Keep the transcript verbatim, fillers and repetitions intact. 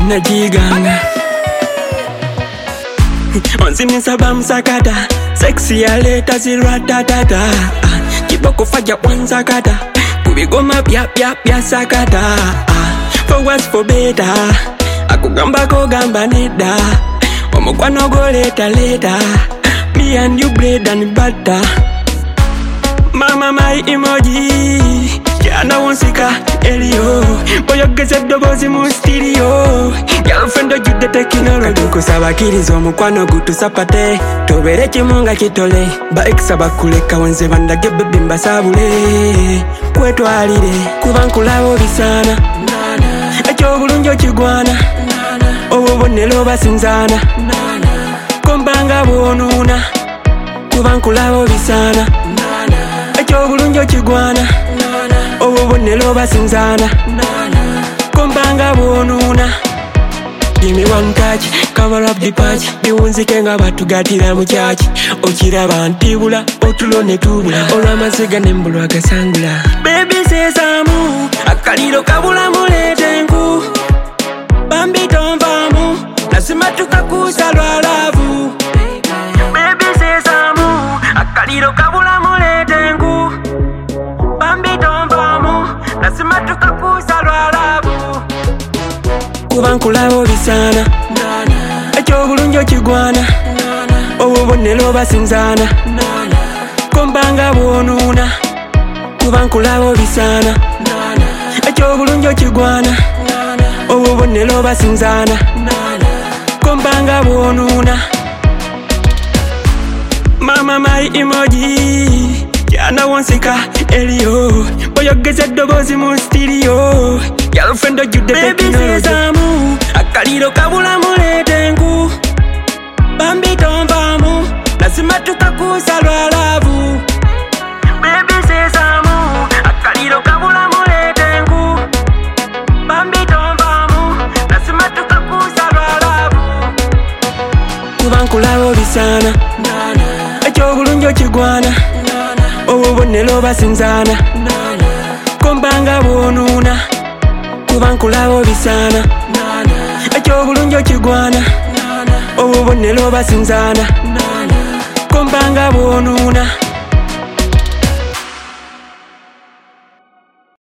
najiganga onzimisa bamsakata sexy aleta ziratatata kiboko faja wansakata kubigoma bya bya bya sakata for worse for better akugamba ko gamba neda omukwano go leta leta me and you bread and butter mama my emoji Jana wonsika elio boyogeze dobozi mu stereo girlfriend ojude technology kusaba kirizo mukwano gutusapate tobere kimunga kitole ba exaba kuleka wenze bandage baby mbasabule kwetwalire kubankulabo bisana ekyo bulunjo kigwana obubonero basinzana kombanga bonuna kubankulabo bisana ekyo bulunjo kigwana obubonero basinzana kombanga bonuna give me one touch cover up the patch biwunzike nga batugatira mu church okiraba ntibula otulone tubula olw'amazega n'embulu agasangula baby sesamu akaliro kabula mulete nku bambi tonvamu nasima tukakusa lwa lavu baby sesamu akaliro kabula mulete nku bambi tonvamu nasima tukakusa lwa lavu kubankulabo bisana ekyo bulunjo kigwana obubonero basinzana kombanga bonuna kubankulabo bisana ekyo bulunjo kigwana obubonero basinzana kombanga bonuna mama my emoji Jana wonsika elio boyogeze dobozi mu stereo girlfriend ojude technology akaliro kabula mulete nku bambi tonvamu nasima tukakusa lwa lavu baby sesamu akaliro kabula mulete nku bambi tonvamu nasima tukakusa lwa lavu kubankulabo bisana ekyo bulunjo kigwana obubonero basinzana kombanga bonuna kubankulabo bisana ekyo bulunjo kigwana obubonero basinzana kombanga bonuna